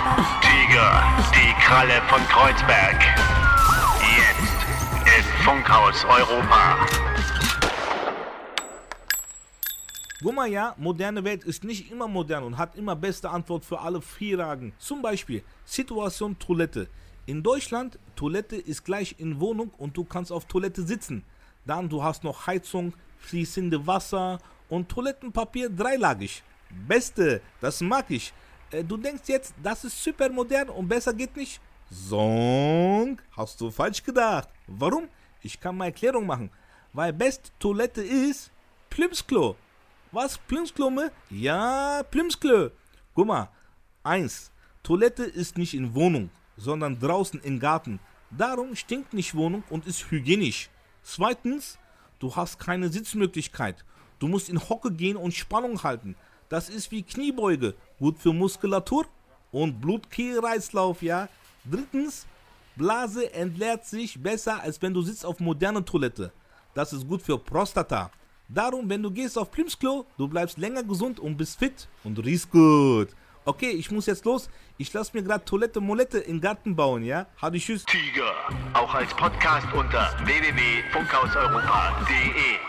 Tiger, die Kralle von Kreuzberg. Jetzt im Funkhaus Europa. Guck mal, ja, moderne Welt ist nicht immer modern und hat immer beste Antwort für alle Fragen. Zum Beispiel Situation Toilette. In Deutschland, Toilette ist gleich in Wohnung und du kannst auf Toilette sitzen. Dann du hast noch Heizung, fließende Wasser und Toilettenpapier dreilagig. Beste, das mag ich. Du denkst jetzt, das ist super modern und besser geht nicht? Song, hast du falsch gedacht. Warum? Ich kann mal Erklärung machen. Weil beste Toilette ist Plumpsklo. Was? Plumpsklo? Ja, Plumpsklo. Guck mal, 1. Toilette ist nicht in Wohnung, sondern draußen im Garten. Darum stinkt nicht Wohnung und ist hygienisch. 2. Du hast keine Sitzmöglichkeit. Du musst in Hocke gehen und Spannung halten. Das ist wie Kniebeuge, gut für Muskulatur und Blutkreislauf, ja. 3. Blase entleert sich besser, als wenn du sitzt auf moderner Toilette. Das ist gut für Prostata. Darum, wenn du gehst auf Plumpsklo, du bleibst länger gesund und bist fit und riechst gut. Okay, ich muss jetzt los. Ich lasse mir gerade Toilette Molette im Garten bauen, ja? Hadi, tschüss. Tiger, auch als Podcast unter www.funkhauseuropa.de.